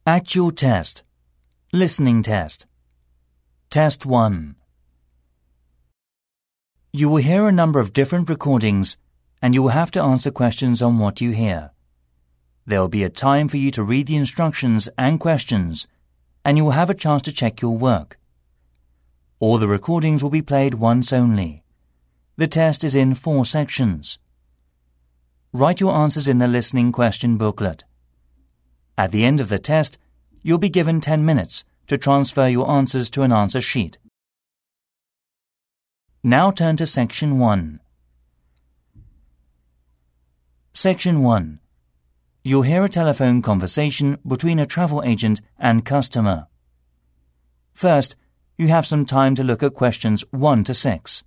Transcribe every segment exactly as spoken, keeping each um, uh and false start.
Actual test. Listening test. Test one. You will hear a number of different recordings and you will have to answer questions on what you hear. There will be a time for you to read the instructions and questions and you will have a chance to check your work. All the recordings will be played once only. The test is in four sections. Write your answers in the listening question booklet. At the end of the test, you'll be given ten minutes to transfer your answers to an answer sheet. Now turn to Section one. Section one. You'll hear a telephone conversation between a travel agent and customer. First, you have some time to look at questions one to six.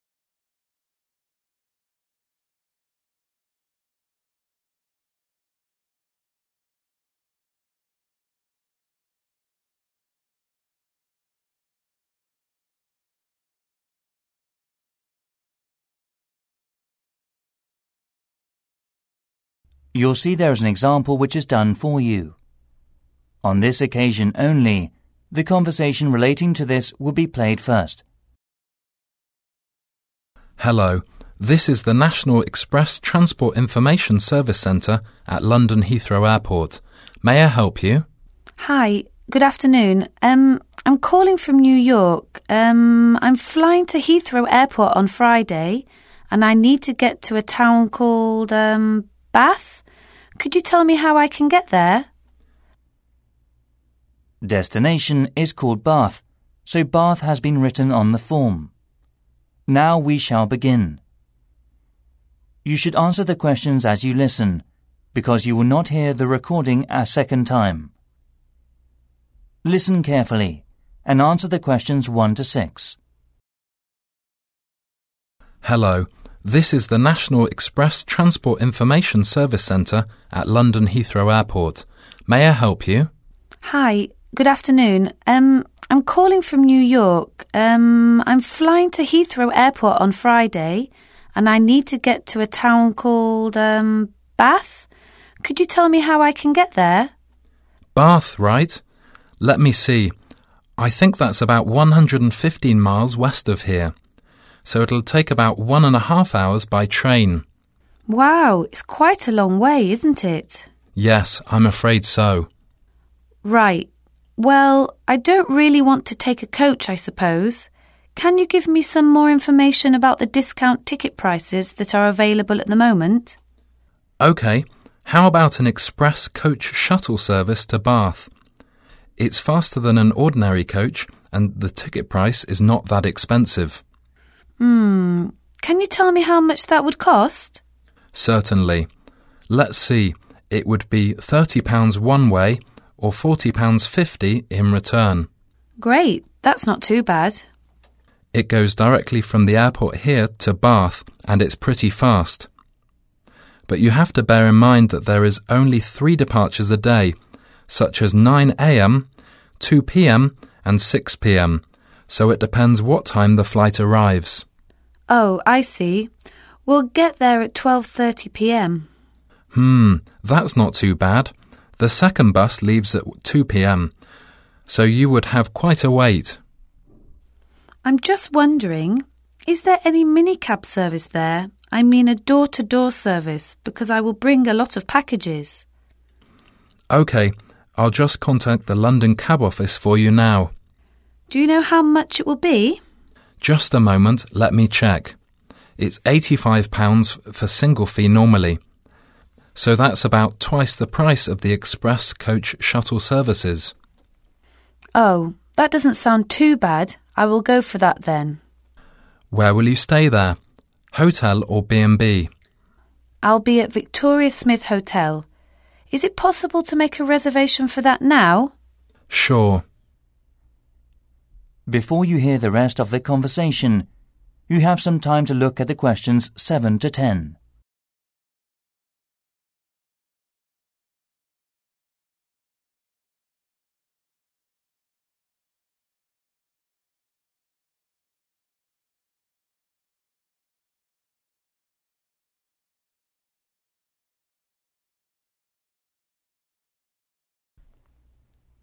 You'll see there is an example which is done for you. On this occasion only, the conversation relating to this will be played first. Hello, this is the National Express Transport Information Service Centre at London Heathrow Airport. May I help you? Hi, good afternoon. Um, I'm calling from New York. Um, I'm flying to Heathrow Airport on Friday and I need to get to a town called um, Bath. Could you tell me how I can get there? Destination is called Bath, so Bath has been written on the form. Now we shall begin. You should answer the questions as you listen, because you will not hear the recording a second time. Listen carefully and answer the questions one to six. Hello, this is the National Express Transport Information Service Centre at London Heathrow Airport. May I help you? Hi, good afternoon. Um, I'm calling from New York. Um, I'm flying to Heathrow Airport on Friday and I need to get to a town called um, Bath. Could you tell me how I can get there? Bath, right? Let me see. I think that's about one hundred fifteen miles west of here. So it'll take about one and a half hours by train. Wow, it's quite a long way, isn't it? Yes, I'm afraid so. Right. Well, I don't really want to take a coach, I suppose. Can you give me some more information about the discount ticket prices that are available at the moment? OK, how about an express coach shuttle service to Bath? It's faster than an ordinary coach and the ticket price is not that expensive. Hmm, can you tell me how much that would cost? Certainly. Let's see, it would be thirty pounds one way or forty pounds fifty in return. Great, that's not too bad. It goes directly from the airport here to Bath and it's pretty fast. But you have to bear in mind that there is only three departures a day, such as nine a m, two p m and six p m, so it depends what time the flight arrives. Oh, I see. We'll get there at twelve thirty p m. Hmm, that's not too bad. The second bus leaves at two p m, so you would have quite a wait. I'm just wondering, is there any minicab service there? I mean a door-to-door service, because I will bring a lot of packages. OK, I'll just contact the London cab office for you now. Do you know how much it will be? Just a moment, let me check. It's eighty-five pounds for single fee normally. So that's about twice the price of the express coach shuttle services. Oh, that doesn't sound too bad. I will go for that then. Where will you stay there? Hotel or B and B? I'll be at Victoria Smith Hotel. Is it possible to make a reservation for that now? Sure. Before you hear the rest of the conversation, you have some time to look at the questions seven to ten.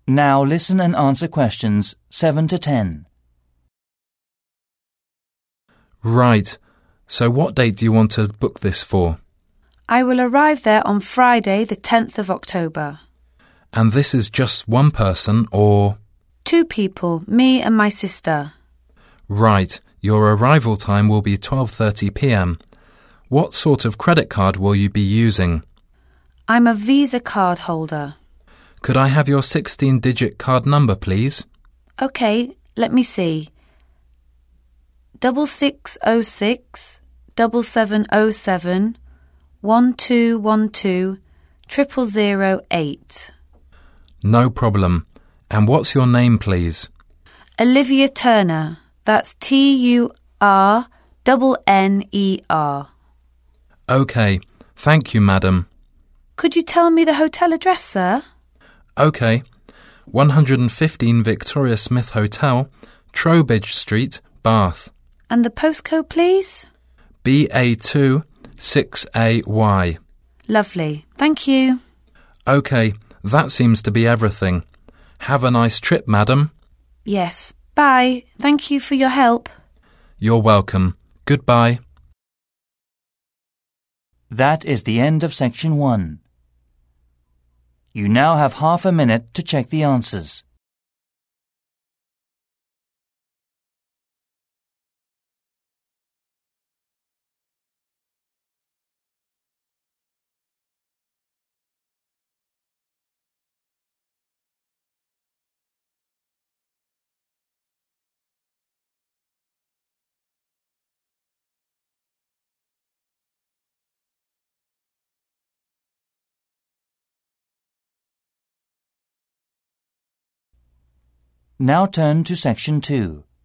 Now listen and answer questions seven to ten. Right. So what date do you want to book this for? I will arrive there on Friday, the tenth of October. And this is just one person or... Two people, me and my sister. Right. Your arrival time will be twelve thirty p m. What sort of credit card will you be using? I'm a Visa card holder. Could I have your sixteen-digit card number, please? OK, let me see. Double six oh six, double seven oh seven, one two one two, triple zero eight. No problem. And what's your name, please? Olivia Turner. That's T U R N N E R. OK. Thank you, madam. Could you tell me the hotel address, sir? OK. one hundred fifteen Victoria Smith Hotel, Trowbridge Street, Bath. And the postcode, please? B A two six A Y. Lovely. Thank you. OK. That seems to be everything. Have a nice trip, madam. Yes. Bye. Thank you for your help. You're welcome. Goodbye. That is the end of section one. You now have half a minute to check the answers. Now turn to section two.